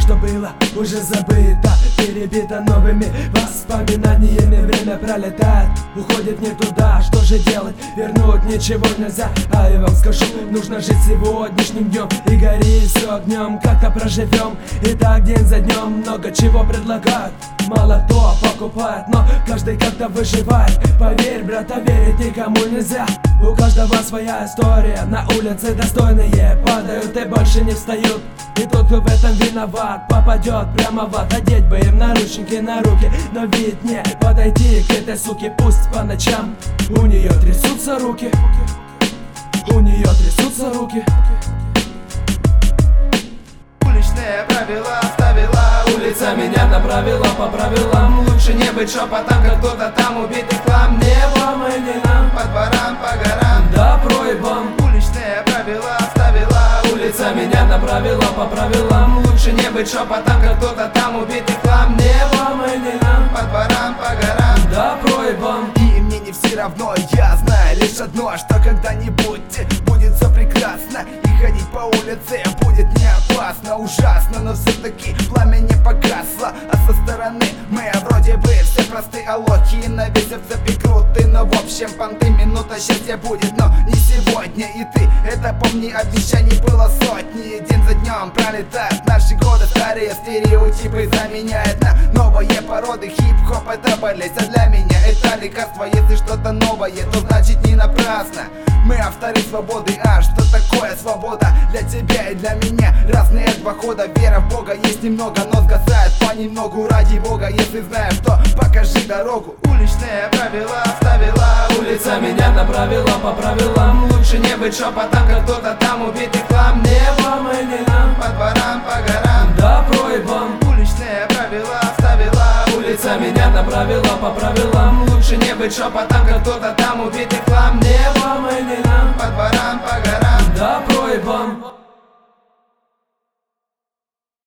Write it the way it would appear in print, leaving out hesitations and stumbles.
что было, уже забыто, перебито новыми воспоминаниями. Время пролетает, уходит не туда. Что же делать? Вернуть ничего нельзя. А я вам скажу, нужно жить сегодняшним днем и гореть все огнем. Как-то проживем, и так день за днем. Много чего предлагают, мало кто покупает, но каждый как-то выживает. Поверь, брата, верить никому нельзя. У каждого своя история, на улице достойные падают и больше не встают. И тот, кто в этом виноват, попадет прямо в ад. Одеть бы им наручники на руки, но ведь не подойти к этой суке. Пусть по ночам у нее трясутся руки, у нее трясутся руки. Уличные правила оставила, улица меня направила по правилам. Лучше не быть шепотом, как кто-то там убитый хлам. Не вам и не нам, по дворам, по горам, да проебам. Уличные правила оставила, улица меня направила по правилам. Лучше не быть шепотом, как кто-то там убитый хлам. Не вам и не нам, по дворам, по горам, да проебам. И мне не все равно, я знаю лишь одно, что когда-нибудь будет все прекрасно. И ходить по улице будет не опасно, ужасно, но все-таки пламя не погасло. А со стороны мы вроде бы все простые лохи, и на весь цепи круты. Но в общем понты, минута счастья будет, но не сегодня. И ты это помни, обещаний было сотни. День за днем пролетают наши годы, старые стереотипы заменяют на новые породы. Хип-хоп это болезнь, а для меня это лекарство. Если что-то новое, то значит не напрасно. Мы авторы свободы, а что такое свобода? Для тебя и для меня разные два хода. Вера в Бога есть немного, но сгасает понемногу. Ради Бога, если знаешь, то покажи дорогу. Уличные правила оставила, улица меня направила по правилам. Лучше не быть шепотом, как кто-то там убитый хлам. Не вам и не нам, по дворам, по горам, да проебам. Уличные правила оставила, улица меня направила по правилам. Лучше не быть шепотом, как кто-то там убитый хлам.